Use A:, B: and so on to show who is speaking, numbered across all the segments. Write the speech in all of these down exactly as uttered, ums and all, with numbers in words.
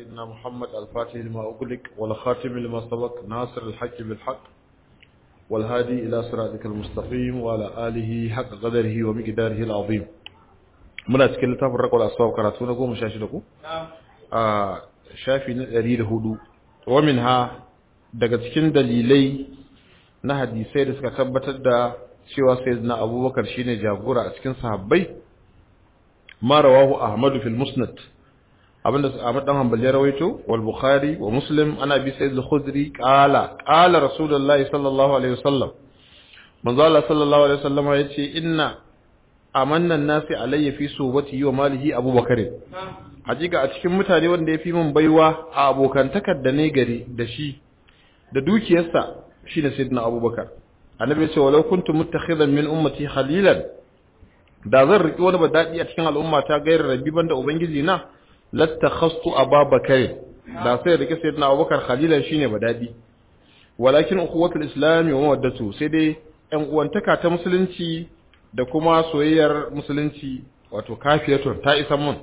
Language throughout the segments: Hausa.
A: سيدنا محمد الفاتح لما أغلق والخاتم لما سبق ناصر الحق بالحق والهادي إلى صراطك المستقيم وعلى آله حق قدره ومقداره العظيم. muna cikin littafin rakwal asbab karatu na goma sha shida ku a shafi na ɗari da hudu wa minha daga cikin dalilai na hadisai da suka tabbatar da cewa sayyidina abubakar shine jagora a cikin sahabbai ma rawahu ahmad fil musnad abinda Ahmad dan Hanbali ya rawaito wal Bukhari wa Muslim ana bi Sayyid al-Khudri qala qala Rasulullah sallallahu alaihi wasallam manzo Allah sallallahu alaihi wasallam yace inna amanna an-nasi alayya fi subati wa malihi Abu Bakar hakika a cikin mutane wanda yafi min baiwa a abokantakar da ne gari da shi da dukiyarsa shine Sayyidina Abu Bakar annabi yace walau kuntu muttakhidan min ummati khalilan da zan riki wani badadi a cikin al'umma ta gairar rabbi banda ubangiji na lattakhastu ababakar da sai rike sayyidina abubakar khalilan shine badadi walakin ukhuwatul islam wa mawaddatu sai dai ɗan uwantaka ta musulunci da kuma soyayyar musulunci wato kafiyatun ta isa mun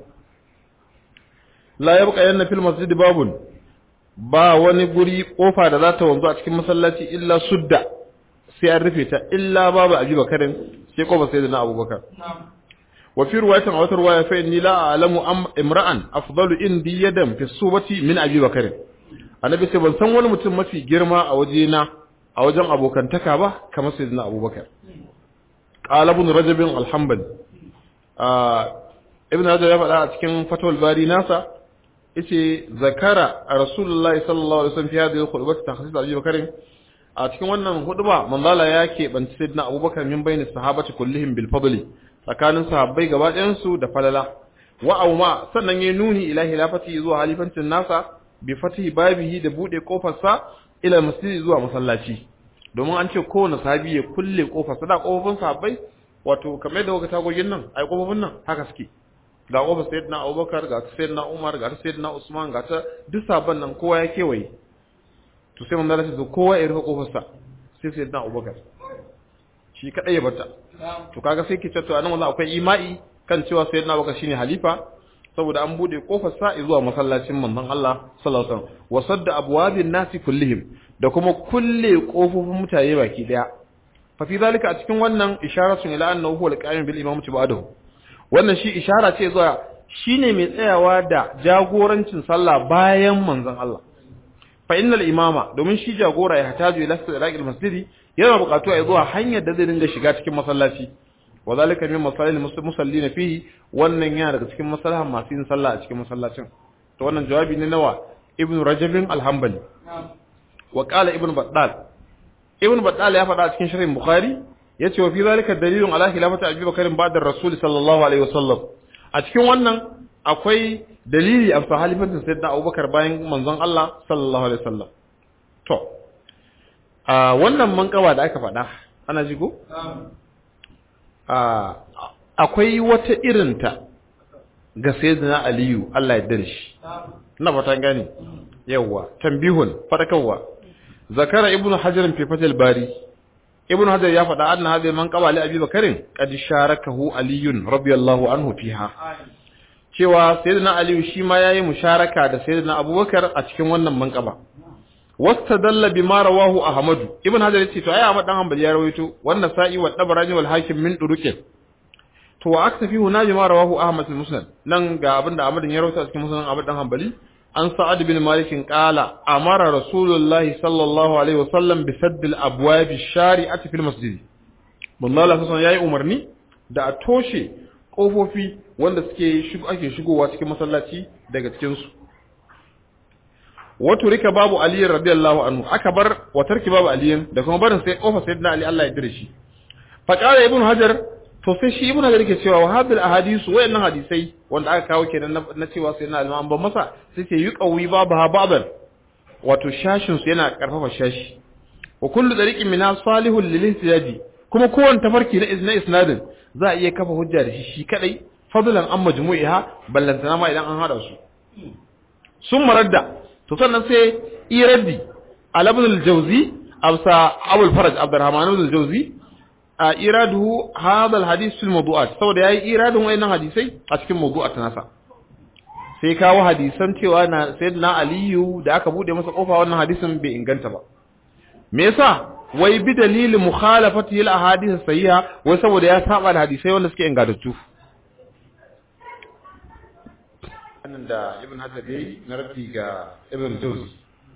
A: la yabqa yanna fil masjid babun ba wani guri kofa da za ta wanzu a cikin masallaci illa sudda sai an rufe ta illa babu abubakarin sai kofa sayyidina abubakar وفي رواية أو رواية فإني لا أعلم أم امرأ أفضل إندي يدا في الصوبة من أبي بكر أنا بس بنسان ولا متم في جرمة أو جينا أو جم أبو كان تكابه كما سيدنا أبو بكر قال ابن رجب الحنبلي آه ابن رجب يقول أتكلم فتوى الباري ناسا إيش ذكر رسول الله صلى الله عليه وسلم في هذه الخطبة تخصيص أبي بكر أتكلم وانا خطبة من لا ياكي بن سيدنا أبو بكر من بين الصحابة كلهم بالفضل tsakanin sahabbai gaba ɗayan su da falala wa auma sannan ya nuni ila hilafati zuwa halifancin nasa bi fatihi babihi da bude kofar sa ila masjidi zuwa masallaci domin an ce kowane sahabi ya kulle kofar sa da kofofin sahabbai wato kamar da wakata gogin nan ai kofofin nan haka suke ga kofar sayyidina Abubakar ga sayyidina Umar ga sayyidina Usman ga ta duk sabon nan kowa ya kewaye to sai mun da kowa ya rufe kofar sa sai sayyidina Abubakar shi kadai ya bata to kaga sai kice to anan wallahi akwai imai kan cewa sayyidina Abubakar shine halifa saboda an bude kofar sa zuwa masallacin manzon Allah sallallahu alaihi wasallam wasadda abwabin nasi kullihim da kuma kulle kofofin mutane baki daya fa fi zalika a cikin wannan isharatu ila annahu huwa al-qa'im bil imamati ba'dahu wannan shi ishara ce zuwa shine mai tsayawa da jagorancin sallah bayan manzon Allah fa innal imama domin shi jagora ya hataju ila siraqil masjidi yana bukatu a zuwa hanyar da zai dinga shiga cikin masallaci wa zalika min masalil musallina fihi wannan yana daga cikin maslahan masu yin sallah a cikin masallacin to wannan jawabi ne nawa ibn rajab al-hanbali wa qala ibn battal ibn battal ya faɗa a cikin sharhin bukhari yace wa fi zalika dalilun ala khilafati abi bakr ba'da rasul sallallahu alaihi wasallam a cikin wannan akwai dalili a halifatin sayyidina abubakar bayan manzon Allah sallallahu alaihi wasallam to a wannan mankawa da aka faɗa ana jigo a akwai wata irinta ga sayyidina aliyu Allah ya dare shi ina fata gani yawa tambihun fadakarwa zakara ibnu hajar fi fatil bari ibnu hajar ya faɗa anna hadhihi manqaba li abi bakarin qad sharakahu aliyun radiyallahu anhu fiha cewa sayyidina aliyu shi ma yayi musharaka da sayyidina abubakar a cikin wannan manqaba wastadalla bima rawahu ahmad ibn hajar yace to ai ahmad dan hanbali ya rawaito wannan sa'i wa tabarani wal hakim min durukin to wa aktafi huna bima rawahu ahmad al musnad nan ga abinda ahmad ya rawaito a cikin musnad ahmad dan hanbali an sa'ad bin malik qala amara rasulullah sallallahu alaihi wasallam bi sadd al abwab al shari'ati fil masjid wallahi sallallahu yayi umarni da a toshe kofofi wanda suke shigo ake shigowa cikin masallaci daga cikin su wato rika babu Ali radiyallahu anhu aka bar watarki babu Ali da kuma barin sai kofa sayyidina Ali Allah ya dire shi fa qala ibn hajar to sai shi ibn hajar yake cewa wa hadil ahadith wayannan hadisai wanda aka kawo kenan na cewa sayyidina Ali an ban masa sai ce yuqawi babu ha baban wato shashin su yana karfafa shashi wa kullu dariqin min salihul lil ihtiyaji kuma kowanne tafarki na izna isnadin za a iya kafa hujja da shi shi kadai fadlan an majmu'iha ballantana ma idan an hada su sun maradda to sannan sai iraddi al-ibn al-jawzi absa abul faraj abdurrahman ibn al-jawzi a iraduhu hadha al-hadith fil mawdu'at saboda yayi iradun wayannan hadisai a cikin mawdu'at nasa sai kawo hadisan cewa na sayyidina aliyu da aka bude masa kofa wannan hadisin bai inganta ba me yasa wai bi dalilin mukhalafati al ahadith sahiha wai saboda ya saba da hadisai wanda suke ingantattu annan da ibn hajar yayi na raddi ga ibn jawzi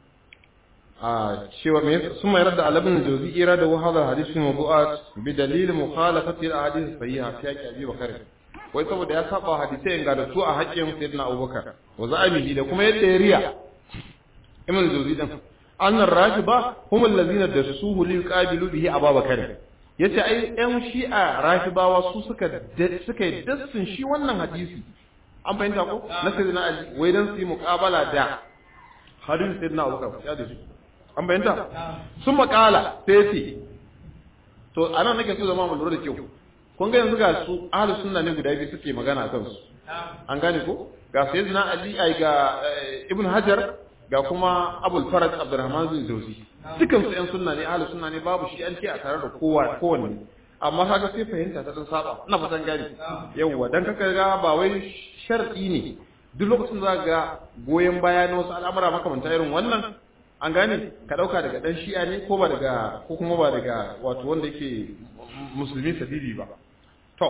A: a cewa me sun mai radda al ibn jawzi ira da hadha hadith mawdu'at bi dalil mukhalafati al ahadith sahiha sai yake abi bakar wai saboda ya saba hadisai ingantattu a haƙƙin sayyidina abubakar wa za'amihi da kuma yadda ya riya ibn jawzi din annar rafiba hum allazina dasuhu li yuqabilu bihi abubakar yace ai ɗan shi'a rafibawa su suka suka dassin shi wannan hadisi an fahimta ko na sayyidina ali wai dan su yi muqabala da hadin sayyidina abubakar ya dace an fahimta sun makala sai ce to anan nake so zama mu lura da kyau kun ga yanzu ga su ahlus sunna ne guda biyu suke magana akan su an gane ko ga sayyidina ali ai ga ibn hajar ga kuma abul faraj abdurrahman bin jawzi dukan su ɗan sunna ne ahlus sunna ne babu shi an ce a tare da kowa kowanne amma kaga sai fahimta ta dan saba ina fatan gani yawa dan kaka ga ba wai shar'i ne duk lokacin da ga goyen baya na wasu al'amura makamanta irin wannan an gane ka dauka daga dan shi'a ne ko ba daga ko kuma ba daga wato wanda yake musulmi sadidi ba to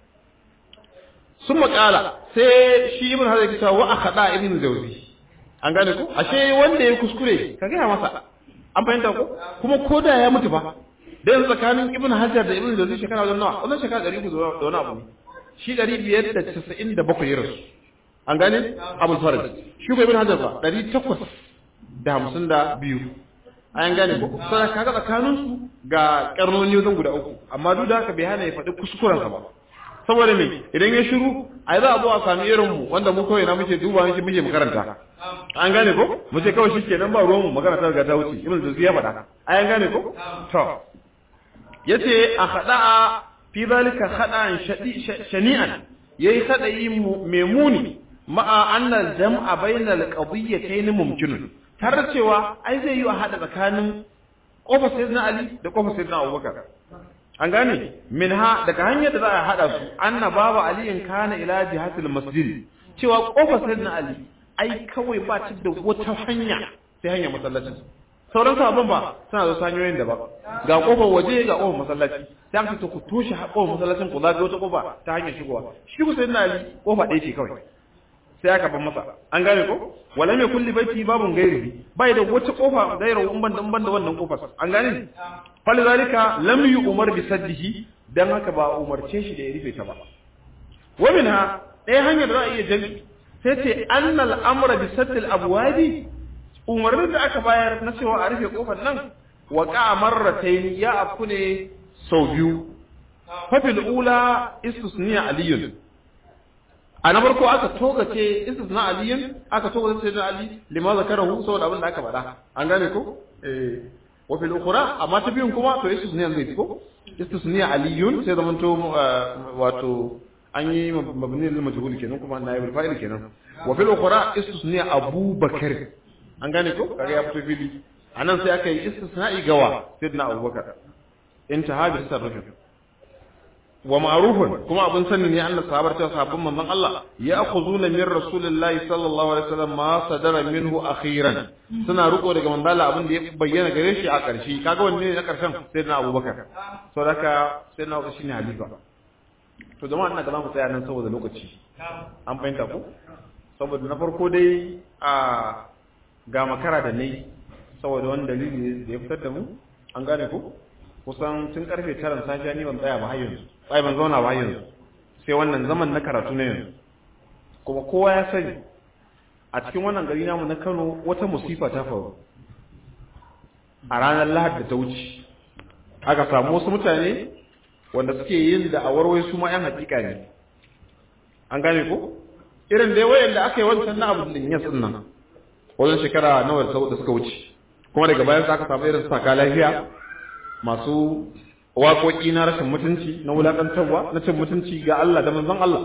A: sun makala sai shi ibn hazar kita wa akhada ibn jawzi an gane ko ashe wanda ya kuskure ka ga masa an fahimta ko kuma koda ya mutu ba dan tsakanin ibn hajar da ibn jawzi shekara wajen nawa wannan shekara ɗari uku da wani abu shi ɗari biyar da casa'in da bakwai ya rasu an gane abul faraj shi ko ibn hajar ba ɗari takwas da hamsin da biyu an gane ko sai kaga tsakanin su ga karnoni wajen guda uku amma duk da haka bai hana ya faɗi kuskuren sa ba saboda me idan ya shiru ai za a zo a sami irin mu wanda mu kawai na muke duba muke muke makaranta an gane ko mu ce kawai shikenan ba ruwan mu magana ta riga ta wuce ibn jawzi ya faɗa ai an gane ko to yace a khada'a fi zalika khada'an shani'an yayi khada'i memuni ma'a anna al-jam'a bayna al-qadiyyatayn mumkinun har cewa ai zai yi a hada tsakanin kofar sayyidina ali da kofar sayyidina abubakar an gane minha daga hanyar da za a hada su anna baba aliyin kana ila jihatil masjid cewa kofar sayyidina ali ai kawai ba ta da wata hanya sai hanyar masallaci sauran sabon ba suna da sanyoyin da ba ga kofar waje ga kofar masallaci sai aka ta ku toshe kofar masallacin ku zaga wata kofa ta hanyar shigowa shi ku sayyidina ali kofa ɗaya ce kawai sai aka ban masa an gane ko wala mai kulli baiti babun gairi bai da wata kofa gairu umban dan banda wannan kofar an gane fal zalika lam yu'mar bi saddihi dan haka ba umarce shi da ya rufe ta ba wa minha dai hanyar da za a iya jami sai ce annal amra bi saddil abwabi umarnin da aka bayar na cewa a rufe kofar nan wa qa marratayn ya afku ne sau biyu fa fil ula istisniya aliyun a na farko aka togace istisna aliyin aka togace sai da ali lima zakarahu saboda abin da aka faɗa an gane ko eh wa fil ukhra amma ta biyun kuma to istisna zai ko istisna aliyun sai zaman to wato an yi mabni lil majhul kenan kuma naibul fa'il kenan wa fil ukhra istisna abubakar an gane ko kaga ya fito fili anan sai aka yi istisna'i gawa sayyidina abubakar intaha bi sarrafin wa ma'rufun kuma abun sani ne Allah sahabar ta sahabban manzon Allah ya akhuzuna min rasulillahi sallallahu alaihi wasallam ma sadara minhu akhiran suna riko daga manzon Allah abin da ya bayyana gare shi a ƙarshe kaga wanne ne na ƙarshen sayyidina Abubakar saboda sayyidina Abubakar shine halifa to jama'a ina ga zamu tsaya nan saboda lokaci an fahimta ko saboda na farko dai a ga makara da nayi saboda wani dalili da ya fitar da mu an gane ko kusan tun karfe tara safiya ni ban tsaya ba har yanzu sai ban zauna ba yanzu sai wannan zaman na karatu ne yanzu kuma kowa ya sani a cikin wannan gari namu na Kano wata musifa ta faru a ranar Lahadi da ta wuce aka samu wasu mutane wanda suke yin da awarwai su ma yan hakika ne an gane ko irin dai wayanda aka yi wancan na abu din yasin nan wajen shekara nawa da suka wuce kuma daga bayan aka samu irin saka lafiya masu waƙoƙi na rashin mutunci na wulaƙantarwa na cin mutunci ga Allah da manzon Allah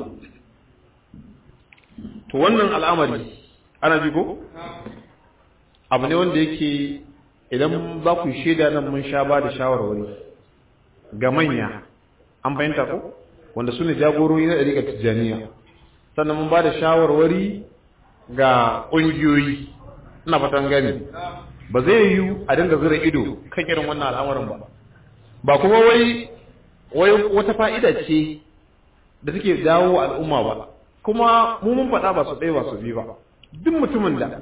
A: to wannan al'amari ana ji ko abu ne wanda yake idan za ku shaida nan mun sha ba da shawarwari ga manya an fahimta ko wanda su ne jagorori na ɗariƙar tijjaniya sannan mun ba da shawarwari ga ƙungiyoyi ina fatan gani ba zai yi a dinga zura ido kan irin wannan al'amarin ba ba kuma wai wai wata fa'ida ce da take dawo al'umma ba kuma mu mun faɗa ba su ɗaya ba su biyu ba duk mutumin da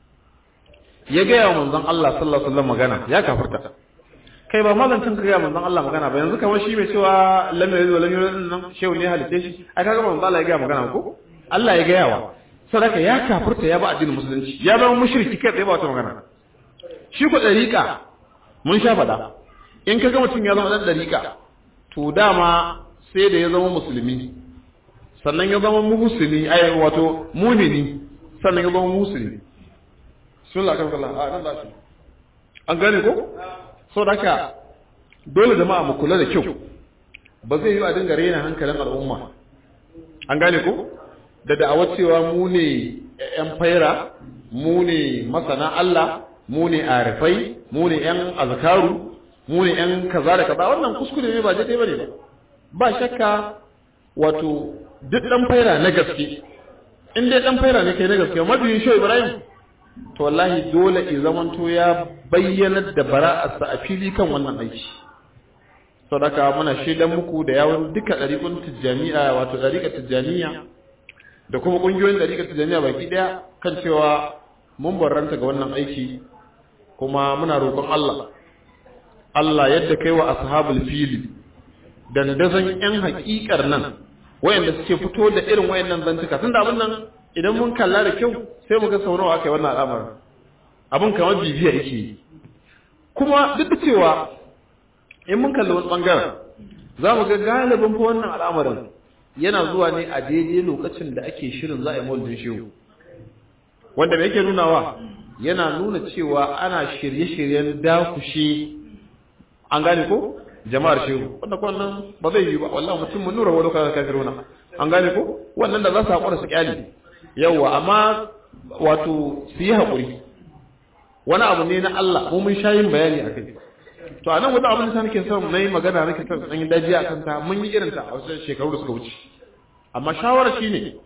A: ya gaya wa manzon Allah sallallahu alaihi wasallam magana ya kafirta kai ba mazancin ka gaya manzon Allah magana ba yanzu kamar shi mai cewa lam yalid wa lam yulad nan shehu ne halice shi ai kaga manzon Allah ya gaya magana ko Allah ya gaya wa saboda ya kafirta ya ba addinin musulunci ya ba mushriki kai tsaye ba wata magana shi ko dariƙa mun sha faɗa in kaga mutum ya zama dan dariƙa to dama sai da ya zama musulmi sannan ya zama muhsini ai wato mu'mini sannan ya zama musulmi sunna kan Allah a nan zashi an gane ko saboda haka dole jama'a mu kula da kyau ba zai yi a dinga rena hankalin al'umma an gane ko da da'awar cewa mu ne yan faira mu ne masana Allah mu ne arifai mu ne yan azkaru mu ne yan kaza da kaza wannan kuskure ne ba daidai bane ba ba shakka wato duk dan faira na gaske in dai dan faira ne kai na gaske mabiyin Shehu Ibrahim to wallahi dole i zamanto ya bayyana da bara'arsa a fili kan wannan aiki saboda muna shaidan muku da yawon duka dariƙun tijjaniya wato dariƙar tijjaniya da kuma ƙungiyoyin dariƙar tijjaniya baki daya kan cewa mun barranta ga wannan aiki kuma muna roƙon Allah Allah yadda kai wa ashabul fili dandazon yan haƙiƙar nan wayanda suke fito da irin wayannan zantuka tunda abin nan idan mun kalla da kyau sai mu ga saurawa akai wannan al'amarin abin kamar bibiya yake kuma duk da cewa in mun kalli wani bangaren za mu ga galibin fa wannan al'amarin yana zuwa ne a daidai lokacin da ake shirin za a yi maulidin shehu wanda me yake nunawa yana nuna cewa ana shirye-shiryen dakushe an gane ko jama'ar shehu wanda ko wannan ba zai yi ba wallahi mutum mun nura wani kaza kafiruna an gane ko wannan da za su hakura su kyale yawa amma wato su yi hakuri wani abu ne na Allah mu mun shayin bayani akai to anan wani abin da nake son nayi magana nake son dan yi dajiya akan ta mun yi irin ta a wasu shekaru da suka wuce amma shawara shine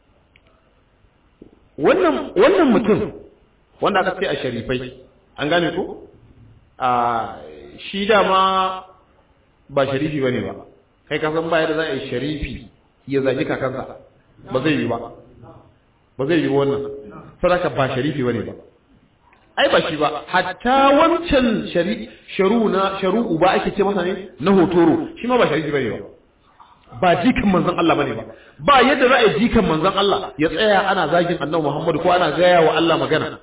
A: wannan wannan mutum wanda aka ce a sharifai an gane ko a shi dama ba sharifi bane ba kai ka san baya da za a yi sharifi ya zagi kakansa ba zai yi ba ba zai yi wannan sadaka ba sharifi bane ba ai ba shi ba hatta wancan shari sharu na sharu'u ba ake ce masa ne na hotoro shi ma ba sharifi bane ba ba jikan manzon Allah bane ba ba yadda za a yi jikan manzon Allah ya tsaya ana zagin Annabi Muhammad ko ana gaya wa Allah magana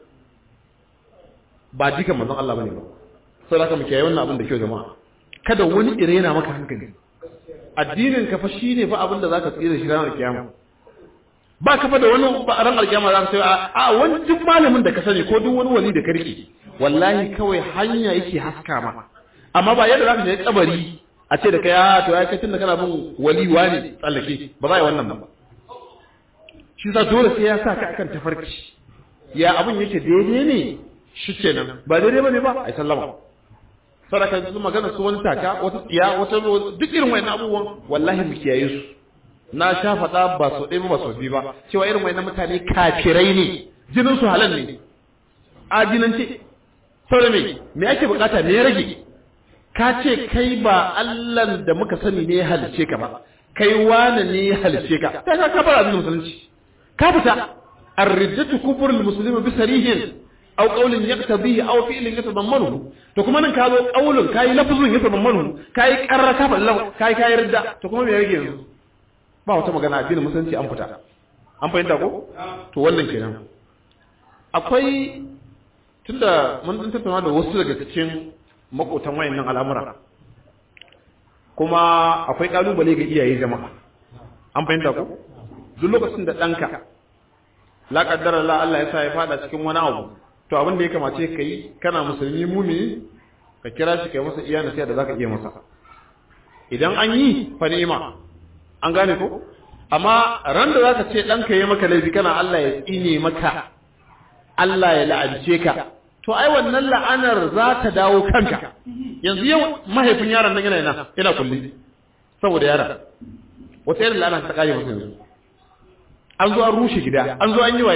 A: ba jikan manzon Allah bane ba saboda mu kiyaye wannan abin da kyau jama'a kada wani ire yana maka hankali addinin ka fa shine fa abin da zaka tsira shi ranar kiyama ba ka fa da wani ran alkiyama zaka ce a wani duk malamin da ka sani ko duk wani wali da ka rike wallahi kawai hanya yake haska ma amma ba yadda zaka je kabari a ce da kai a to ai kai tunda kana bin wali wani tsallake ba za yi wannan ba shi za dole sai ya sa ka akan tafarki ya abin yake daidai ne shi kenan ba daidai bane ba ai sallama sadaka yanzu magana su wani taka wata tsiya wata duk irin wayannan abubuwan wallahi mu kiyaye su na sha faɗa ba so ɗaya ba so biyu ba cewa irin wayannan mutane kafirai ne jinin su halal ne ajinance saboda me me ake bukata me ya rage ka ce kai ba Allah da muka sani ne ya halice ka ba kai wani ne ya halice ka kai ka kafara addinin musulunci ka fita ar-riddatu kufrul muslimi bi sarihin aw qawlin yaqtadihi aw fi'lin yatadammanu to kuma nan ka zo qawlin kai lafzun yatadammanu kai qarra ka fallahu kai kai ridda to kuma me yake yanzu ba wata magana addinin musulunci an fita an fahimta ko to wannan kenan akwai tunda mun tattauna da wasu daga cikin makotan wayannan al'amura kuma akwai kalubale ga iyaye jama'a an fahimta ko duk lokacin da danka la qaddara la Allah ya sa ya fada cikin wani abu to abin da ya kamace ka yi kana musulmi mumini ka kira shi kai masa iya nasiha da zaka iya masa idan an yi fa ni'ima an gane ko amma ran da zaka ce danka yayi maka laifi kana Allah ya tsine maka Allah ya la'ance ka to ai wannan la'anar za ta dawo kanka yanzu yau mahaifin yaron nan yana yana yana kulli saboda yaron wata irin la'ana ta kare masa yanzu an zo an rushe gida an zo an yi waye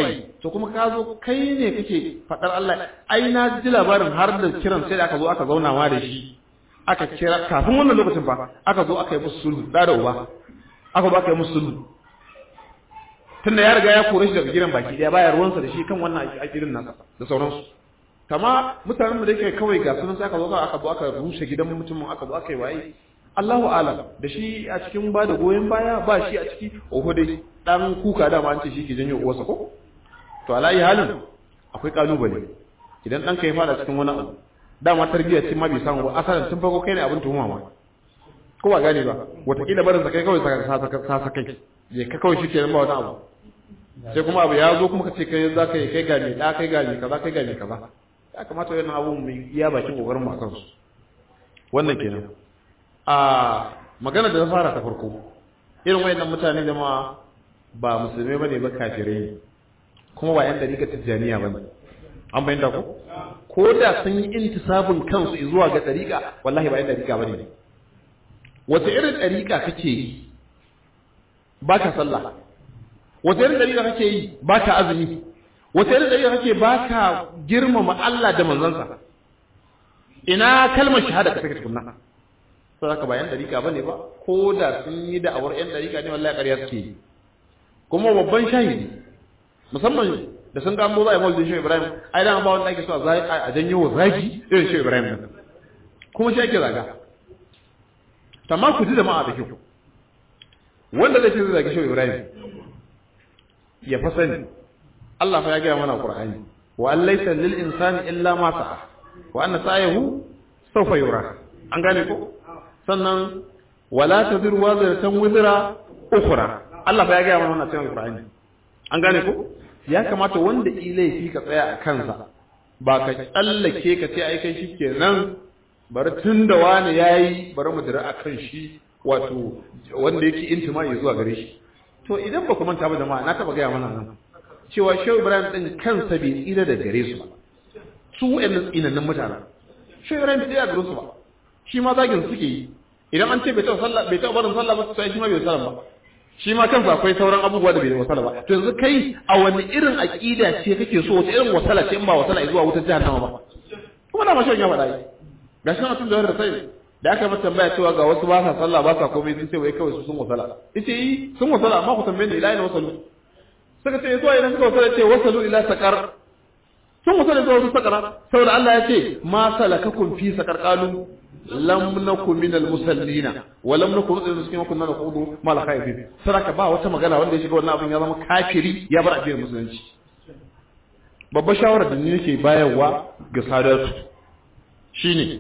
A: to kuma ka zo kai ne kake fadar Allah ai na ji labarin har da kiran sai da aka zo aka zauna ma da shi aka kira kafin wannan lokacin fa aka zo aka yi musu sulhu da da uba aka ba aka yi musu sulhu tunda ya riga ya kore shi daga gidan baki daya baya ruwansa da shi kan wannan akirin nasa da sauransu kama mutanen mu da yake kawai ga sunan sai aka zo aka zo aka rushe gidan mutumin aka zo aka yi waye Allahu a'lam da shi a cikin ba da goyen baya ba shi a ciki oho dai dan kuka da ma an ce shi ke janyo uwarsa ko to alayi halin akwai kalubale idan dan ka ya fada cikin wani abu dama tarbiyya ce ma bai samu ba asalin tun farko kai ne abin tuhuma ma ko ba gane ba wataƙila barin sa kai kawai sa sa kai je ka kawai shi ke ba wani abu sai kuma abu ya zo kuma ka ce kai za ka yi kai gane da kai gane kaza kai gane kaza ya kamata wannan abu mu iya bakin kokarin mu akan su wannan kenan a magana da na fara ta farko irin wayannan mutane jama'a ba musulmai bane ba kafirai ne kuma ba yan dariƙa tijjaniya bane an bayyana ko ko da sun yi intisabun kansu zuwa ga dariƙa wallahi ba yan dariƙa bane wata irin dariƙa kake yi baka sallah wata irin dariƙa kake yi baka azumi wata irin dariƙa kake baka girmama Allah da manzansa ina kalmar shahada ka take tukunna saboda ba yan dariƙa bane ba ko da sun yi da'awar yan dariƙa ne wallahi ƙarya suke yi kuma babban shahidi musamman da sun gamo za a yi maulidin Shehu Ibrahim ai da ba wanda ake so a janyo wa zagi irin Shehu Ibrahim nan kuma shi ake zaga amma ku ji jama'a da kyau wanda zai ce zai zagi Shehu Ibrahim ya fa sani Allah fa ya gaya mana Qur'ani wa an laysa lil insani illa ma sa'a wa anna sa'ahu sawfa yura an gane ko sannan wala taziru waziratan wizra ukhra Allah fa ya gaya mana wannan cikin Qur'ani an gane ko ya kamata wanda ilaifi ka tsaya a kansa ba ka tsallake ka ce ai kai shikenan bari tunda wani yayi bari mu dira akan shi wato wanda yake intima'i zuwa gare shi to idan ba ku manta ba jama'a na taba gaya mana nan cewa Shehu Ibrahim din kansa bai tsira da gare su ba su wayannan inannan mutanen Shehu Ibrahim bai tsira da su ba shi ma zagin suke yi idan an ce bai taɓa sallah bai taɓa barin sallah ba sai shi ma bai sallah ba shi ma kansa akwai sauran abubuwa da bai da wasala ba to yanzu kai a wani irin aqida ce kake so wata irin wasala ce in ba wasala zuwa wutar jahannama ba kuma da mashin ya faɗa yi gashi na tun da wanda sai da aka mata tambaya cewa ga wasu ba sa sallah ba sa komai sun ce wai kawai su sun wasala yace yi sun wasala amma ku tambaye ni ila ina wasalu suka ce zuwa idan suka wasala ce wasalu ila saqar sun wasala zuwa su saqara saboda Allah ya ce ma salakakum fi saqar qalu lam nakum minal musallina wa lam nakum minal muslimin kunna naqudu mal khaifin saraka ba wata magana wanda ya shiga wannan abin ya zama kafiri ya bar addinin musulunci babbar shawara da ni nake bayarwa ga sadatu shine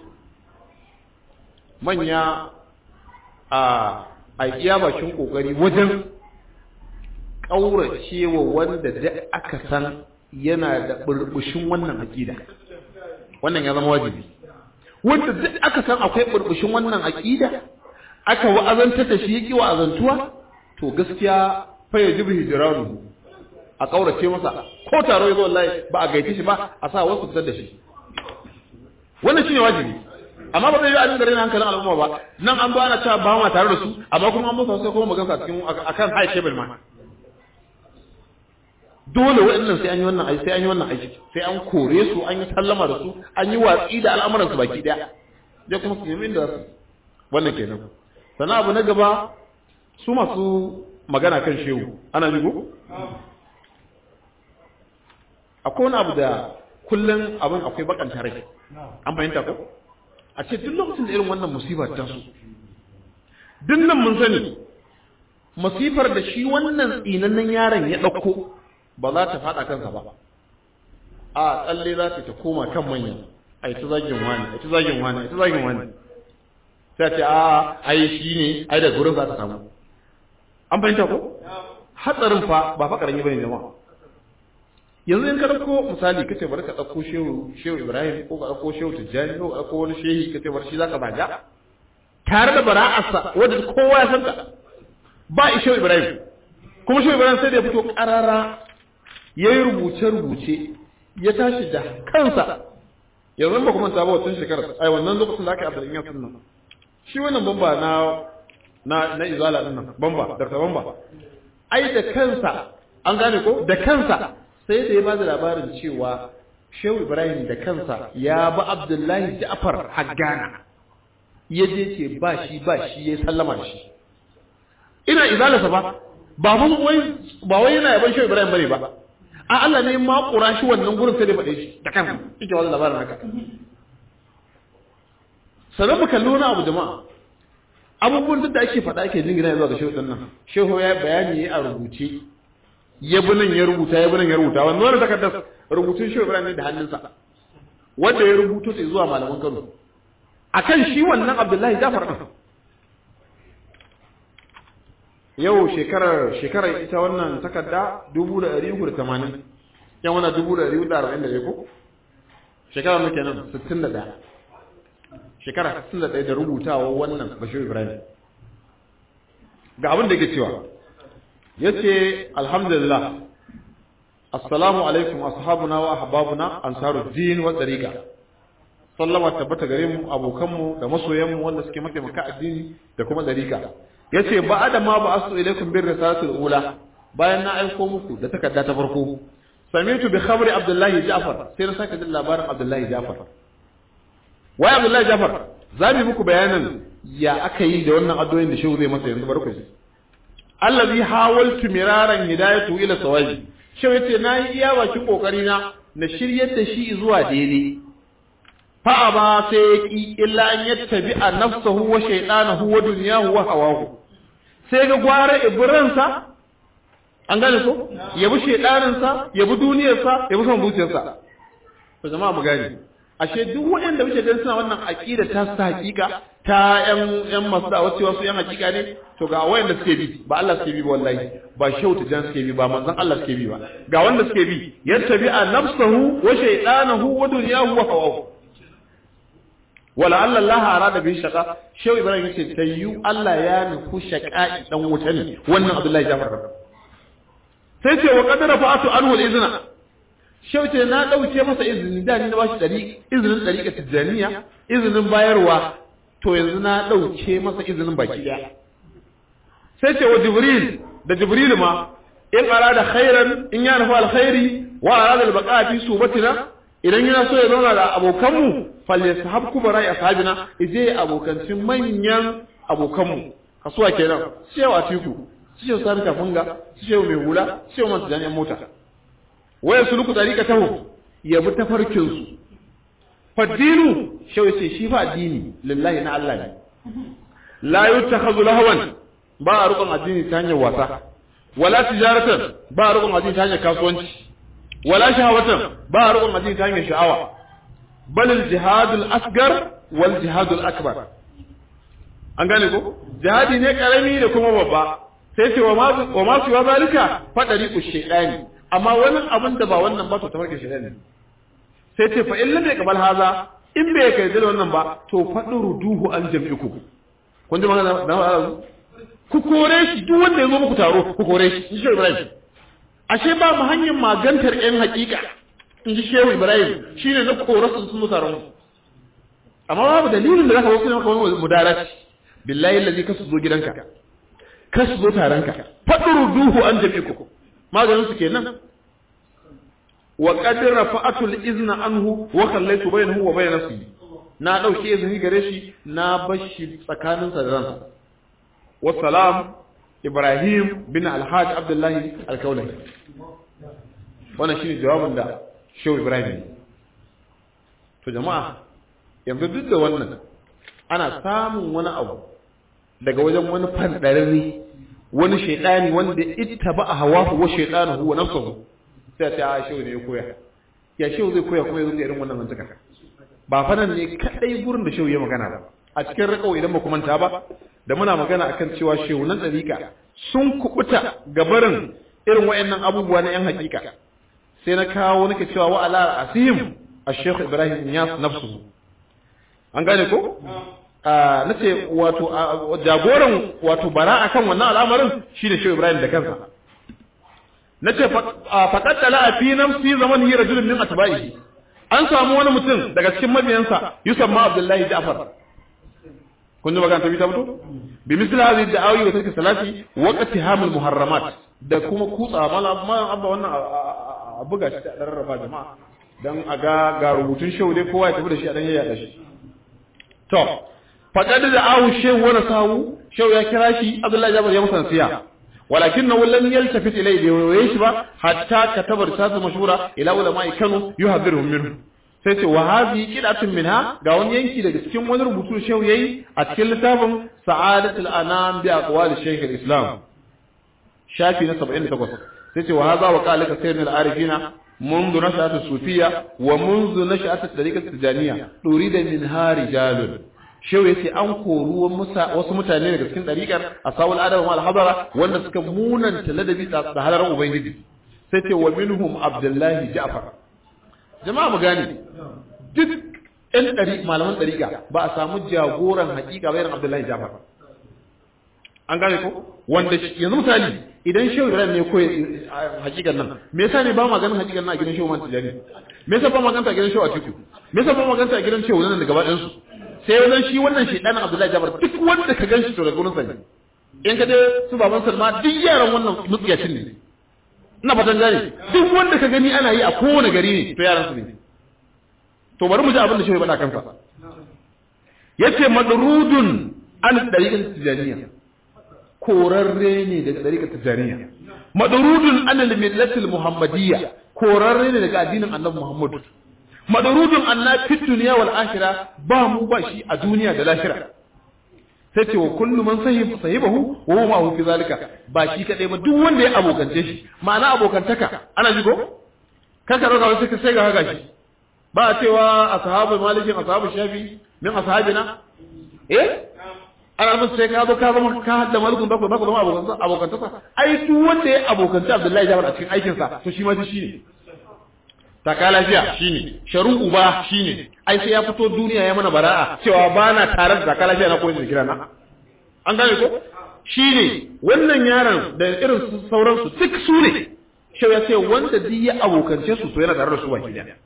A: manya a a iya bakin kokari wajen kauracewa wanda da aka san yana da burbushin wannan aqida wannan ya zama wajibi wanda duk aka san akwai burbushin wannan aqida aka wa'azantar da shi yake wa'azantuwa to gaskiya fa yajibu hijranu a kaurace masa ko taro yazo wallahi ba a gaite shi ba a sa wasu fitar da shi wannan shine wajibi amma ba zai yi a dinga hankalin al'umma ba nan an zo ana cewa ba ma tare da su amma kuma an musa sai kuma magana cikin akan high table ma dole waɗannan sai an yi wannan aiki sai an yi wannan aiki sai an kore su an yi sallama da su an yi watsi da al'amuran su baki daya dai kuma su yi da wannan kenan sannan abu na gaba su masu magana kan shehu ana jigo akwai wani abu da kullum abin akwai bakanta rai an fahimta ko a ce duk lokacin da irin wannan musibar ta su duk nan mun sani masifar da shi wannan tsinannen yaron ya ɗauko ba za ta faɗa kansa ba a tsalle za ta koma kan manya a yi ta zagin wani a yi ta zagin wani a yi ta zagin wani sai ce a ai shi ne ai da gurin za ta samu an fahimta ko hatsarin fa ba fa karami bane jama'a yanzu in ka dauko misali kace bari ka dauko shehu shehu Ibrahim ko ka dauko shehu Tijjani ko ka dauko wani shehi kace bari shi zaka zaga tare da bara'arsa wanda kowa ya san ta ba shehu Ibrahim kuma shehu Ibrahim sai da ya fito karara yayi rubuce rubuce ya tashi da kansa yanzu ba kuma sabo tun shekarar ai wannan lokacin da aka yi Abdul Iyas nan shi wannan bamba na na na izala din nan bamba da ta bamba ai da kansa an gane ko da kansa
B: sai da ya ba da labarin cewa Shehu Ibrahim da kansa ya ba Abdullahi Ja'far Haggana ya je ce ba shi ba shi ya sallama da shi ina izalasa ba ba mun wai ba wai yana yaban Shehu Ibrahim bane ba a Allah ne ma kura shi wannan gurin sai da faɗe shi da kansa yake wannan labarin haka sanan mu kallo na abu jama'a abubuwan da ake faɗa ake jingina zuwa ga Shehu din nan Shehu ya bayani a rubuce ya bi nan ya rubuta ya bi nan ya rubuta wannan wannan takardar rubutun Shehu Ibrahim ne da hannunsa wanda ya rubuto sai zuwa malaman Kano akan shi wannan Abdullahi Ja'far din yau shekarar shekarar ita wannan takarda dubu da ɗari uku da tamanin yan wannan dubu da ɗari uku da arba'in da ɗaya ko shekara muke nan sittin da ɗaya shekara sittin da ɗaya da rubutawa wannan Bashir Ibrahim ga abin da yake cewa yace alhamdulillah assalamu alaikum ashabuna wa ahbabuna ansaruddin wa tariqa sallama tabbata gare mu abokan mu da masoyan mu wanda suke mataimaka addini da kuma tariqa yace ba adama ba asu ilaikum bir risalatul ula bayan na aiko muku da takarda ta farko sami'tu bi khabri abdullahi ja'far sai na saka jin labarin abdullahi ja'far wai abdullahi ja'far zabi muku bayanin ya aka yi da wannan addu'o'in da shehu zai masa yanzu barku shi allazi hawaltu miraran hidayatu ila sawabi shehu yace nayi iya bakin kokari na na shiryar da shi zuwa daidai fa ba sai ki illa an yattabi nafsuhu wa shaytanahu wa dunyahu wa hawahu sai ga gwara ibransa an gane ko yabi shaytaninsa yabi duniyarsa yabi son zuciyarsa to jama'a mu gane ashe duk waɗanda muke ganin suna wannan aqida ta sa hakika ta ƴan ƴan masu da wasu wasu ƴan hakika ne to ga wayanda suke bi ba Allah suke bi ba wallahi ba shautu jan suke bi ba manzon Allah suke bi ba ga wanda suke bi yattabi nafsuhu wa shaytanahu wa dunyahu wa hawahu wala Allah Allah arada bi shaqa shehu Ibrahim yace tayyu Allah ya nufu shaqa'i dan wuta ne wannan Abdullahi Ja'far sai ce wa qadara fa'atu anhu al-izna shehu ce na dauke masa izini da ni na bashi dari izinin dariqa tijaniya izinin bayarwa to yanzu na dauke masa izinin baki daya sai ce wa Jibril da Jibril ma in arada khairan in ya nufa alkhairi wa arada al-baqa fi subatina idan yana so ya zauna da abokanmu falyasahab kubara ashabina ije abokancin manyan abokanmu kasuwa kenan cewa tiku cewa sami kafunga cewa mai hula cewa masu jami'an mota waya suluku dariqa tahu yabi tafarkin su fadinu shawai ce shi fa addini lillahi na Allah ne la yutakhadhu lahwan ba a rukun addini ta hanyar wasa wala tijaratan ba a rukun addini ta hanyar kasuwanci wala shahawatan ba a rukun addini ta hanyar sha'awa bal al jihad al asghar wal jihad al akbar an gane ko jihadi ne karami da kuma babba sai ce wa ma wa ma su zalika fadari ku shaytani amma wani abin da ba wannan ba to tafarkin shaytani sai ce fa in lam yaqbal haza in bai kai da wannan ba to faduru duhu an jami'ku kun ji magana da ku kore shi duk wanda ya zo muku taro ku kore shi in shi Ibrahim ashe ba mu hanyar magantar yan hakika in ji Shehu Ibrahim shine na kore su sun taron amma babu dalilin da zaka wasu ne kawai mudarat billahi allazi kasu zo gidanka kasu zo taranka faduru duhu an jami'ku maganin su kenan wa qad rafa'atul izna anhu wa khallaytu bainahu wa bain nafsi na dauke izini gare shi na bashi tsakaninsa da ransa wassalam Ibrahim bin Alhaji Abdullahi Alkaulani wannan shine jawabin da Shehu Ibrahim to jama'a yanzu duk da wannan ana samun wani abu daga wajen wani fandarari wani shaytani wanda ittaba hawahu wa shaytanuhu wa nafsuhu sai ta Shehu ne ya koya ya Shehu zai koya kuma yanzu irin wannan mantaka ba fa nan ne kadai gurin da Shehu ya magana ba a cikin rakawa idan ba ku manta ba da muna magana akan cewa shehunan dariƙa sun kubuta gabarin irin wayannan abubuwa na yan hakika sai na kawo nake cewa wa ala asim ash-shaykh Ibrahim Niyas nafsuhu an gane ko a nace wato jagoran wato bara akan wannan al'amarin shine Shehu Ibrahim da kansa nace faqat tala fi nafsi zaman hi rajulun min atba'ihi an samu wani mutum daga cikin mabiyansa yusamma Abdullahi Ja'far kun ji magana ta bi ta fito bi misli hadhihi da'awi wa tarki salati wa qatihamul muharramat da kuma kutsa mala abba wannan a buga shi a rarraba jama'a dan a ga ga rubutun shehu dai kowa ya tafi da shi a dan yaya shi to faqad da awu shehu wala sawu shehu ya kira shi Abdullahi Jabir ya masa nasiya ولكنه لم يلتفت إليه ويشبه حتى كتب رسالة مشهورة إلى علماء كانوا يحذرهم منه sai wa hadhi qid'atun minha ga wani yanki daga cikin wani rubutu shehu yayi a cikin littafin sa'adatul anam bi aqwal shaykh al-islam shafi na saba'in da takwas sai ce wa hadha wa qala ka sayyidina al-arifina منذ نشأة الصوفية ومنذ نشأة الطريقة التجانية أريد منها رجال shehu yace an koru wasu mutane daga cikin dariƙar asawul adab wal hadara wanda suka munanta ladabi da halarar ubangiji sai ce wa minhum abdullahi ja'far jama'a mu gane duk ɗan ɗari malaman ɗariƙa ba a samu jagoran haƙiƙa bayan abdullahi ja'far an gane ko wanda yanzu misali idan shehu ibrahim ne koyi haƙiƙan nan me yasa ne ba ma ganin haƙiƙan nan a gidan shehu man tijani me yasa ba ma ganin a gidan shehu a tiku me yasa ba ma ganin a gidan shehu nan da gaba ɗayan su sai wannan shi wannan shedanin abdullahi ja'far duk wanda ka ganshi to daga gurin sa ne in ka je su baban salma duk yaran wannan mutsiyacin ne ina fatan gane duk wanda ka gani ana yi a kowane gari ne to yaran su ne to bari mu ji abin da shehu ya faɗa kansa yace madrudun an dariqat tijaniyya korarre ne daga dariqat tijaniyya madrudun an al-millatil muhammadiyya korarre ne daga addinin annabi muhammad madrudun anna fi dunya wal akhirah ba mu ba shi a duniya da lahira sai ce wa kullu man sahib sahibahu wa huwa ma'ahu fi zalika ba shi kadai ba duk wanda ya abokance shi ma'ana abokantaka ana ji ko kaka roka wasu sai ga haka shi ba a cewa ashabu malikin ashabu shafi min ashabina eh ana mun sai ka zo ka zama ka hadda malikun ba ku ba ku zama abokantaka abokantaka ai duk wanda ya abokanta Abdullahi Jabir a cikin aikin sa to shi ma shi ne taka lafiya shine sharu uba shine ai sai ya fito duniya ya mana bara'a cewa ba na tare da taka lafiya na koyi da kirana an gane ko shine wannan yaron da irin sauran su duk su ne shi ya ce wanda duk ya abokance su to yana tare da su baki daya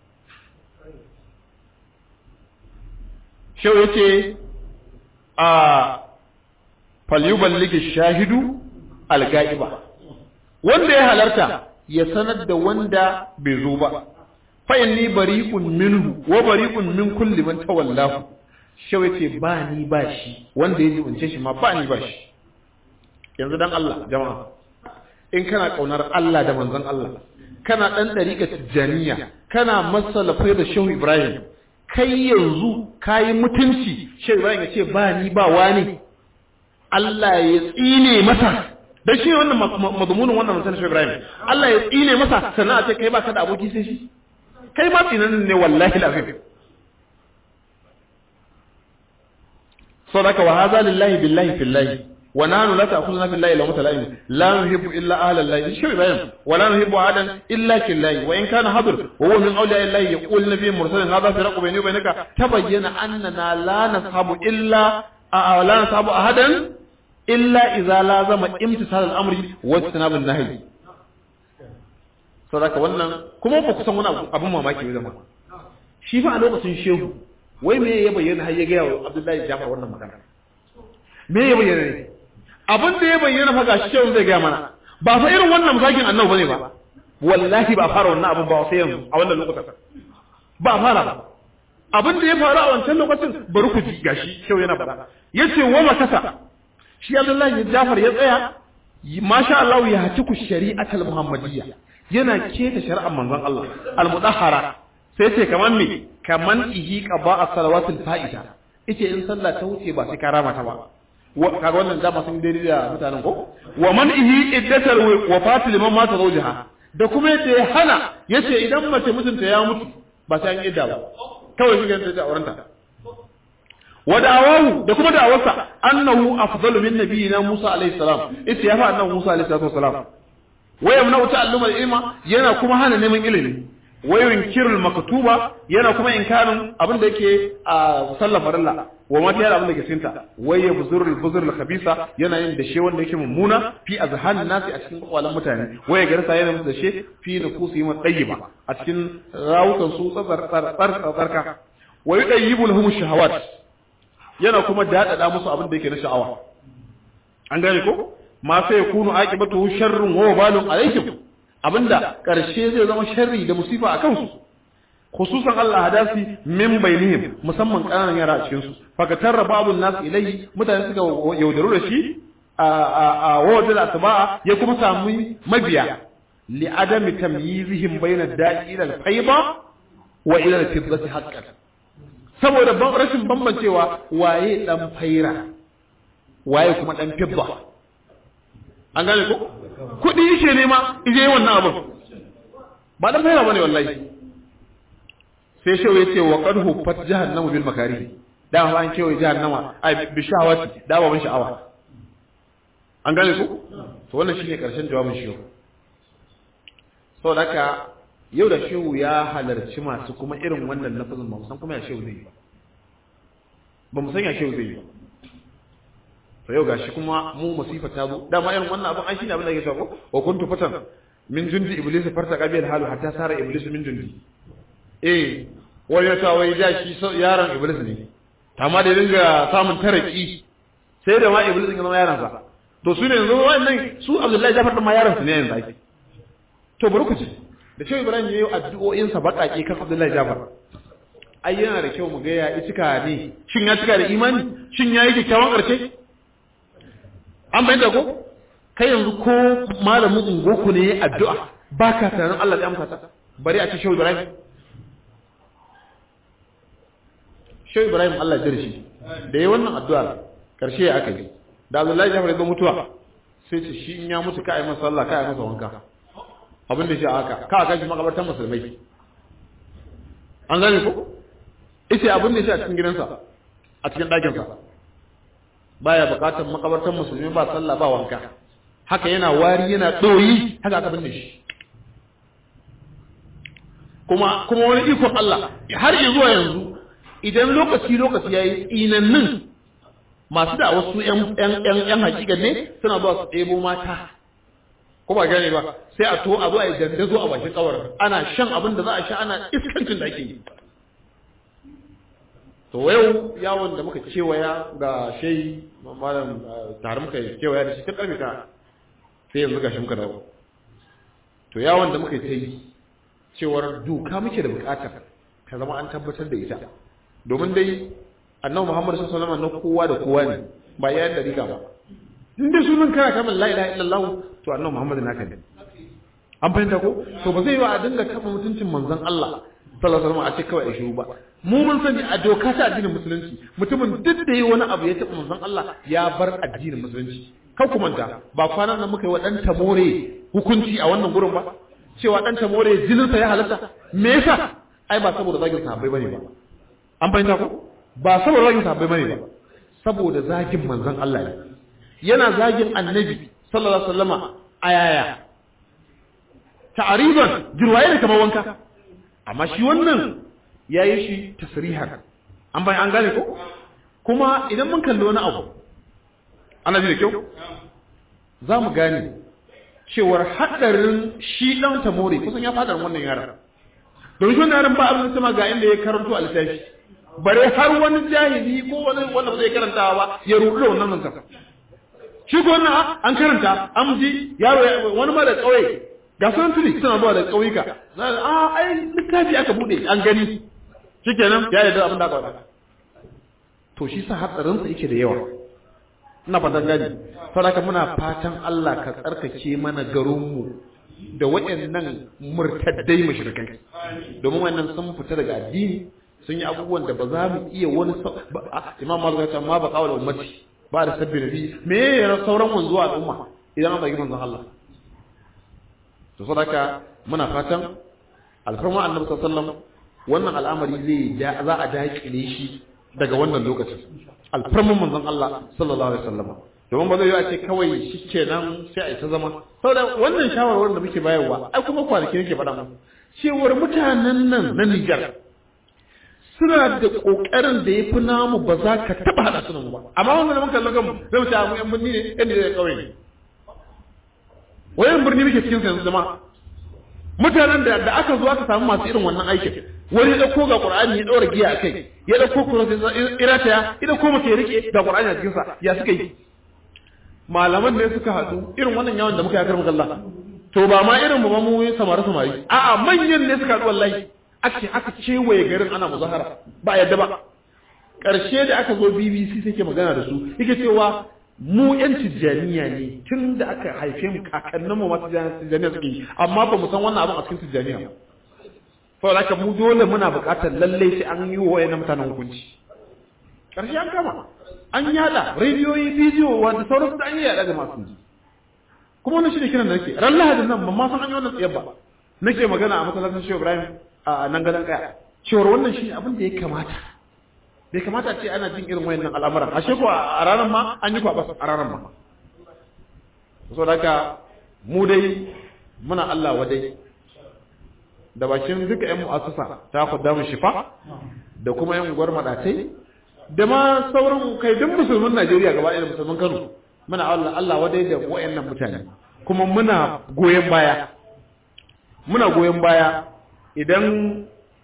B: shi ya ce a falyuballigi shahidu alga'iba wanda ya halarta ya sanar da wanda bai zo ba fa inni bari'un minhu wa bari'un min kulli man tawallahu shau yace ba ni ba shi wanda ya jibince shi ma ba ni ba shi yanzu dan Allah jama'a in kana kaunar Allah da manzon Allah kana dan dariƙa tijaniya kana masalafai da Shehu Ibrahim kai yanzu kai mutunci Shehu Ibrahim yace ba ni ba wani Allah ya tsine masa dan shi wannan mazmunin wannan mutum Shehu Ibrahim Allah ya tsine masa sannan a ce kai ba ka da aboki sai shi kai ma tsinan ne wallahi lazim sadaka wa hadha lillahi billahi fillahi wa nahnu la ta'khuduna billahi la mutalaim la nuhibbu illa ahla allahi shi bayan wa la nuhibbu ahadan illa killahi wa in kana hadir wa huwa min awliya allahi yaqul nabiy mursalin hadha firaqu bayni wa bainaka tabayyana annana la nashabu illa la nashabu ahadan illa idza lazama imtisal al-amri wa istinab an-nahy saboda wannan kuma ba ku san wani abun mamaki ba zama shi fa a lokacin shehu wai me ya bayyana har ya ga Abdullahi Jafar wannan magana me ya bayyana ne abin da ya bayyana fa gashi shehu zai ga mana ba fa irin wannan misakin annabi bane ba wallahi ba fara wannan abun ba sai yanzu a wannan lokacin ba fara ba abin da ya faru a wancan lokacin bari ku ji gashi shehu yana fara yace wa makasa shi Abdullahi Jafar ya tsaya masha Allah ya hatiku shari'atul muhammadiyya yana keta shari'ar manzon Allah al-mudahhara sai ce kaman me kaman ihi qaba as-salawatul fa'ita yace in sallah ta wuce ba sai karama ta ba kaga wannan da masu daidai da mutanen ko wa man ihi iddatal wafat liman mata zawjaha da kuma yace hana yace idan mace mijinta ya mutu ba sai an idda ba kawai shi ne ta aurenta wa da'awahu da kuma da'awarsa annahu afdalu min nabiyina Musa alayhi salam yace ya fa annabi Musa alayhi salam wa yamna'u ta'allum al-ilma yana kuma hana neman ilimi wa yunkirul maktuba yana kuma inkarin abin da yake a sallar farilla wa ma tayar abin da ke cinta wa yabzurul buzurul khabisa yana yin da she wanda yake mummuna fi azhan nasi a cikin kwalan mutane wa ya garsa yana musu da she fi nufusihim tayyiba a cikin rawukan su tsar tsar tsar tsarka wa yudayyibu lahum shahawat yana kuma dadada musu abin da yake na sha'awa an gane ko ma sai yakunu aqibatu sharrun wa wabalun alaykum abinda karshe zai zama sharri da musifa a kansu khususan Allah hadasi min bainihim musamman kananan yara a cikin su fakatar babun nas ilai mutane suka yaudaru da shi a a wajen atba ya kuma samu mabiya li adami tamyizihim bayna da'i ila al-fayda wa ila al-fiddati haqqan saboda rashin bambancewa waye dan faira waye kuma dan fidda an gane ko kudi yake nema ije wannan abu ba dan faira bane wallahi sai shehu yace wa qad hufat jahannamu bil makari da ma an kewaye jahannama ai bi shahawati da ba ban sha'awa an gane ko to wannan shine karshen jawabin shehu saboda haka yau da shehu ya halarci masu kuma irin wannan lafazin ba san kuma ya shehu zai ba ba mu san ya shehu zai ba to yau gashi kuma mu musifa ta zo dama irin wannan abin an shine abin da yake cewa wa kuntu fatan min jundi iblis farta qabil halu hatta sara iblis min jundi eh wani ya sa wai da shi yaron iblis ne amma da dinga samun taraki sai da ma iblis ya zama yaron sa to su ne yanzu wannan su Abdullahi Jafar da ma yaron su ne yanzu ake to bari ku ci da shehu Ibrahim yayi addu'o'in sa bakake kan Abdullahi Jafar ai yana da kyau mu ga ya cika ne shin ya cika da imani shin yayi kyakkyawan karshe an bayyana ko kai yanzu ko malamin ungoku ne addu'a baka tunanin Allah ya amsa ta bari a ci shehu Ibrahim shehu Ibrahim Allah ya jira shi da yayi wannan addu'a karshe ya aka yi da Abdullahi Jafar ya zo mutuwa sai ce shi in ya mutu kai masa sallah kai masa wanka abin da shi aka ka ga shi makabartan musulmai an gane ko ita abin da shi a cikin gidansa a cikin dakin sa baya bukatar makabartan musulmai ba sallah ba wanka haka yana wari yana doyi haka aka binne shi kuma kuma wani ikon Allah har zuwa yanzu idan lokaci lokaci yayi inannin masu da wasu ƴan ƴan ƴan hakika ne suna zuwa su ɗebo mata ko ba gane ba sai a to a zo a yi dandazo a bakin kawarin ana shan abin da za a sha ana iskancin da ake yi to yau yawon da muka kewaya ga shai malam tare muka kewaya da shi ta karfe ta sai yanzu ga shi muka dawo to yawon da muka yi cewar doka muke da bukatar ka zama an tabbatar da ita domin dai annabi Muhammad sallallahu alaihi wasallam na kowa da kowa ne ba yayin da riga ba in dai sunan kana kamar la ilaha illallah to annabi Muhammad naka ne an fahimta ko to ba zai yi wa a dinga kafa mutuncin manzon Allah sallallahu alaihi wasallam a ce kawai a shiru ba mu mun sani a doka ta addinin musulunci mutumin duk da yi wani abu ya taɓa manzon Allah ya bar addinin musulunci kan ku manta ba kwanan nan muka yi wa dan tamore hukunci a wannan gurin ba cewa dan tamore jininsa ya halatta me yasa ai ba saboda zagin sahabbai bane ba an fahimta ko ba saboda zagin sahabbai bane ba saboda zagin manzon Allah ne yana zagin annabi sallallahu alaihi wasallama ayaya ta'riban jirwaye ne kamar wanka amma shi wannan yayi shi tasrihan an bai an gane ko kuma idan mun kalli wani abu ana ji da kyau za mu gane cewar hadarin shi dan tamore kusan ya fadar wannan yaran don shi wannan yaran ba abin sama ga inda ya karanto a littafi bare har wani jahili ko wani wanda zai karantawa ba ya rubuta wannan nan ka shi ko wannan an karanta an ji yaro wani ma da kauye ga sunan tuni suna zuwa da kauyuka a ai littafi aka bude an gani shikenan ya yarda abin da aka faɗa to shi sa hatsarin sa yake da yawa ina fatan gani saboda muna fatan Allah ka tsarkake mana garin mu da waɗannan murtaddai mushrikai domin wannan sun fita daga addini sun yi abubuwan da ba za mu iya wani imam Malik ya ce ma ba kawal ummati ba da sabbi nabi me ya sauran wanzuwa al'umma idan an bagi manzon Allah to saboda muna fatan alfarma annabi sallallahu alaihi wasallam wannan al'amari zai za a dakile shi daga wannan lokacin alfarman manzon Allah sallallahu alaihi wasallam domin ba zai yi a ce kawai shikenan sai a yi ta zama saboda wannan shawarwarin da muke bayarwa ai kuma kwanaki nake faɗa muku cewar mutanen nan na Niger suna da kokarin da yafi namu ba za ka taba hada su nan ba amma wannan da muka lagan zai mu ta mu yan birni ne yan da kauye ne wayan birni muke cikin yanzu jama'a mutanen da da aka zo aka samu masu irin wannan aikin wani ya dauko ga Qur'ani ya daura giya akai ya dauko Qur'ani irata ya idan ko muke rike da Qur'ani a cikin sa ya suka yi malaman ne suka hadu irin wannan yawan da muka yi karmu Allah to ba ma irin mu ba mu samari samari a'a manyan ne suka haɗu wallahi ake aka kewaye garin ana muzahara ba yadda ba ƙarshe da aka zo B B C sai ke magana da su yake cewa mu yan tijjaniya ne tun da aka haife mu kakannin mu masu tijjaniya suke yi amma ba mu san wannan abin a cikin tijjaniya ba saboda haka mu dole muna buƙatar lalle sai an yi wa wayannan mutanen hukunci ƙarshe an kama an yada rediyoyi bidiyo wanda sauransu da an yi yada ga masu ji kuma wannan shi ne kiran da nake ran lahadin nan ban ma san an yi wannan tsayar ba nake magana a masallacin Shehu Ibrahim a nan gadan kaya cewar wannan shi abin da ya kamata bai kamata ce ana jin irin wayannan al'amuran ashe ko a ranar ma an yi kwabas a ranar ma so daga mu dai muna Allah wadai da bakin duka ƴan mu'assasa ta khuddamu shifa da kuma ƴan gwar madatai da ma sauran kai duk musulmin Najeriya gaba ɗaya musulmin Kano muna Allah Allah wadai da wayannan mutane kuma muna goyen baya muna goyen baya idan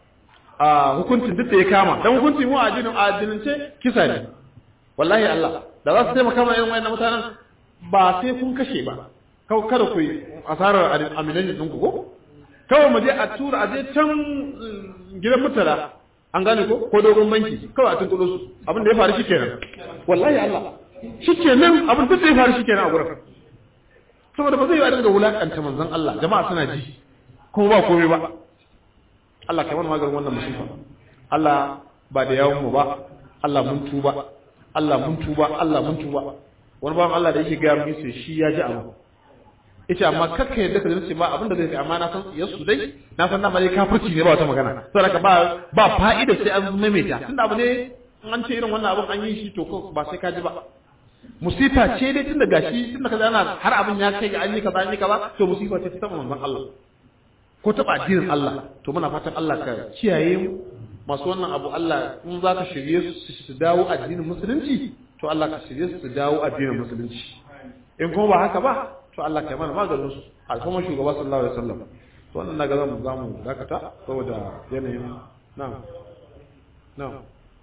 B: a hukuncin duk da ya kama dan hukuncin mu a addinin addinance kisa ne wallahi Allah da za su taimaka mana irin wayannan mutanen ba sai kun kashe ba kawai kada ku yi asarar aminan din ku ko kawai mu je a tura a je can gidan mutala an gane ko ko dogon banki kawai a tuntulo su abin da ya faru shikenan wallahi Allah shikenan abin da ya faru shikenan a gurin saboda ba zai yi a dinga wulakanta manzon Allah jama'a suna ji kuma ba komai ba Allah kai mana maganin wannan musifa Allah ba da yawon mu ba Allah mun tuba Allah mun tuba Allah mun tuba wani bawan Allah da yake ga mu sai shi ya ji abu yace amma kakka yadda ka dace ba abin da zai amma na san yasu dai na san na mai kafirci ne ba wata magana saboda ba ba fa'ida sai an maimaita tunda abu ne an ce irin wannan abin an yi shi to ko ba sai ka ji ba musifa ce dai tunda gashi tunda kaza ana har abin ya kai ga an yi kaza an yi kaza to musifa ce ta manzon Allah ko taɓa addinin Allah to muna fatan Allah ka kiyaye mu masu wannan abu Allah in za ka shirye su su dawo addinin musulunci to Allah ka shirye su su dawo addinin musulunci in kuma ba haka ba to Allah ka yi mana maganin su alfama shugaba sallallahu alaihi wasallam to wannan naga zamu zamu dakata saboda yanayin na'am na'am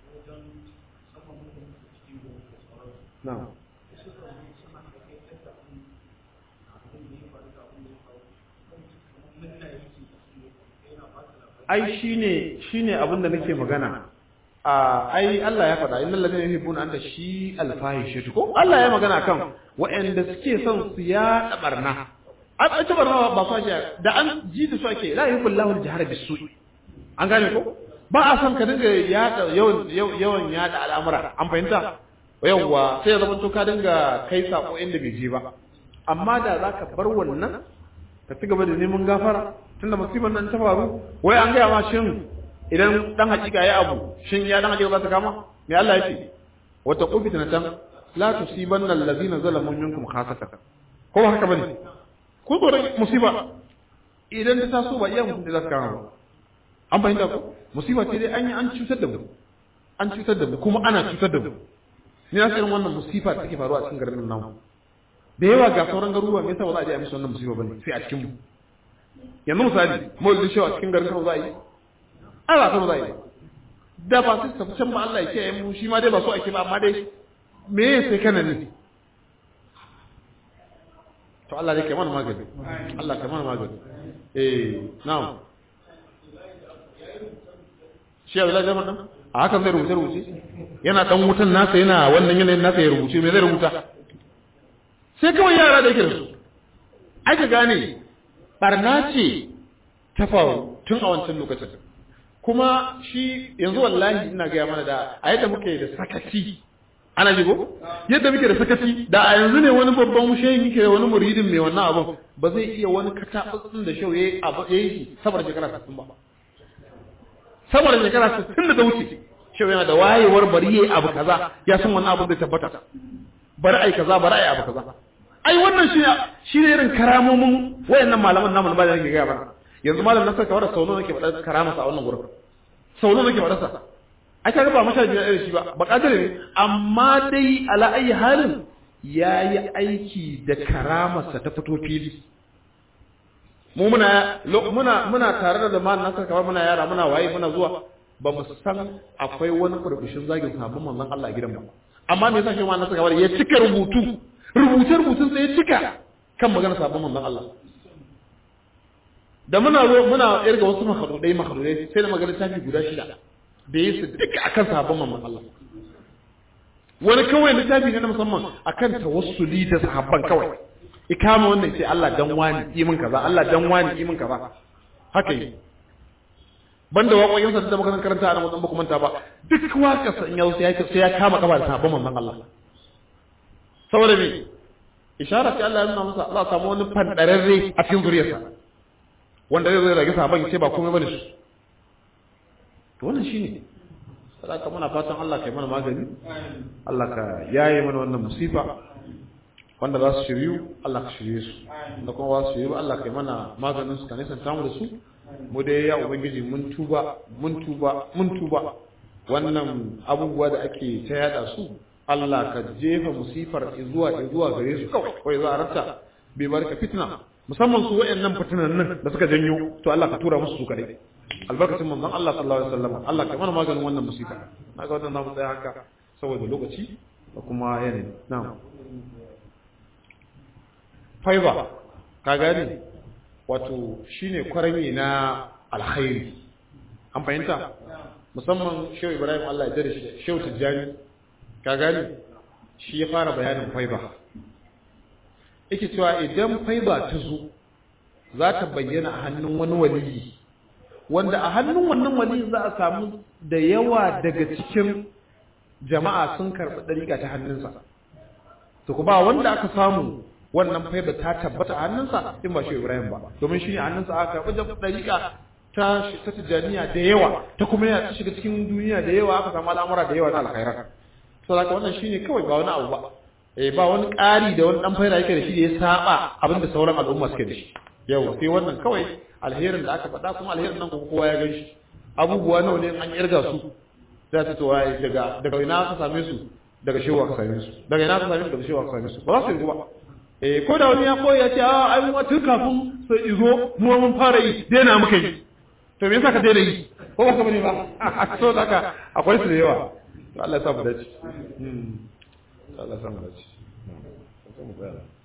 B: na'am ai shine shine abin da nake magana a ai Allah ya faɗa innal ladina yuhibbuna anta shi alfahishatu ko Allah ya magana kan waɗanda suke son su ya barna a ta barna ba fa da an ji da su ake la yuhibullahu al-jahra bis-su'i an gane ko ba a son ka dinga yada yawan yawan yada al'amura an fahimta yawa sai ya zama to ka dinga kai sako inda bai je ba amma da zaka bar wannan ka ci gaba da neman gafara tunda musibar nan ta faru wai an gaya ma shin idan dan hakika ya abu shin ya dan hakika za ta kama me Allah yake wa taqu fitnatan la tusibanna allazina zalamu minkum khasatan ko haka bane ko gore musiba idan ta taso ba iya mutum da za ta kama ba an fahimta ko musiba ce dai an yi an cutar da mu an cutar da mu kuma ana cutar da mu ni na san wannan musiba take faruwa a cikin garin nan da yawa ga sauran garuruwa me yasa ba za a je a mishi wannan musiba bane sai a cikin mu yanzu misali mawlidin shawa cikin garin Kano za a yi Allah Kano za a yi da ba su tafi can ba Allah ya kiyaye mu shi ma dai ba so ake ba amma dai me ya sai kana ne to Allah dai kai mana magani Allah kai mana magani eh na'am shi ya zama jama'a a hakan zai rubuce rubuce yana dan wutan nasa yana wannan yanayin nasa ya rubuce me zai rubuta sai kawai yara da yake da su aka gane barna ce ta faru tun a wancan lokacin kuma shi yanzu wallahi ina gaya mana da a yadda muke da sakaci ana jigo yadda muke da sakaci da a yanzu ne wani babban shehin yake da wani muridin mai wannan abun ba zai iya wani katabatsin da shau yayi abu yayi saboda shekara sittin ba saboda shekara sittin da ta wuce shau yana da wayewar bari yayi abu kaza ya san wannan abun zai tabbata bari ai kaza bari ai abu kaza ai wannan shi shi ne irin karamomin wayannan malaman namu ba da yake ga ba yanzu malam nasar kawar sauno nake faɗa karama sa a wannan gurin sauno nake faɗa sa ai kaga ba mashaji da shi ba ba kadare ne amma dai ala ayi halin yayi aiki da karamarsa ta fito fili mu muna muna muna tare da malam nasar kawar muna yara muna waye muna zuwa ba mu san akwai wani kurbushin zagin sabon manzon Allah a gidan ba amma me yasa shi malam nasar kawar ya cika rubutu rubuce rubutun sai ya cika kan magana sabon manzon Allah da muna zo muna irga wasu makadudai makadudai sai da magana tafi guda shida da yi su duka akan sahabban manzon Allah wani kawai littafi ne na musamman akan tawassuli da sahabban kawai ikama wannan sai Allah dan wani yi min kaza Allah dan wani yi min kaza haka yi banda waƙoƙin sa da muka karanta a nan ba kuma ta ba duk waƙarsa in yau sai ya sai ya kama kafa da sahabban manzon Allah saboda me isharar ce Allah ya nuna masa Allah samu wani fandararre a cikin zuriyarsa wanda zai zai rage sahabban sai ba komai bane shi to wannan shine saboda muna fatan Allah kai mana magani Allah ka yaye mana wannan musifa wanda za su shiryu Allah ka shirye su da kuma ba su shiryu Allah kai mana maganin su ka nisan tamu da su mu dai ya ubangiji mun tuba mun tuba mun tuba wannan abubuwa da ake ta yada su Allah ka jefa musifar zuwa zuwa gare su kawai kawai za a rafta bai barka fitna musamman su wayannan fitinan nan da suka janyo to Allah ka tura musu su kadai albarkacin manzon Allah sallallahu alaihi wasallam Allah ka mana maganin wannan musifa naga wannan namu tsaya haka saboda lokaci da kuma yanayi na'am faiba ka gani wato shine kwarami na alkhairi an fahimta musamman Shehu Ibrahim Allah ya jare shi Shehu Tijjani ka gani shi ya fara bayanin faiba yake cewa idan faiba ta zo za ta bayyana a hannun wani waliyi wanda a hannun wannan waliyi za a samu da yawa daga cikin jama'a sun karɓi ɗariƙa ta hannunsa to ku ba wanda aka samu wannan faiba ta tabbata a hannunsa in ba shi Ibrahim ba domin shi ne a hannunsa aka karɓi ɗariƙa ta ta tijaniya da yawa ta kuma ya shiga cikin duniya da yawa aka samu al'amura da yawa na alkhairar to haka wannan shine kawai ba wani abu ba eh ba wani ƙari da wani dan faira yake da shi da ya saba abin da sauran al'umma suke da shi yau sai wannan kawai alherin da aka faɗa kuma alherin nan kuma kowa ya gan shi abubuwa nawa ne an irga su za ta to waye daga daga ina aka same su daga shewa aka same su daga ina aka same su daga shewa aka same su ba za su yi ba eh ko da wani ya koyi ya ce a ai mu tun kafin sai izo mu mun fara yi daina muka yi to me yasa ka daina yi ko ba ka bane ba so haka akwai su da yawa to Allah ya sa mu dace hmm Allah ya sa mu dace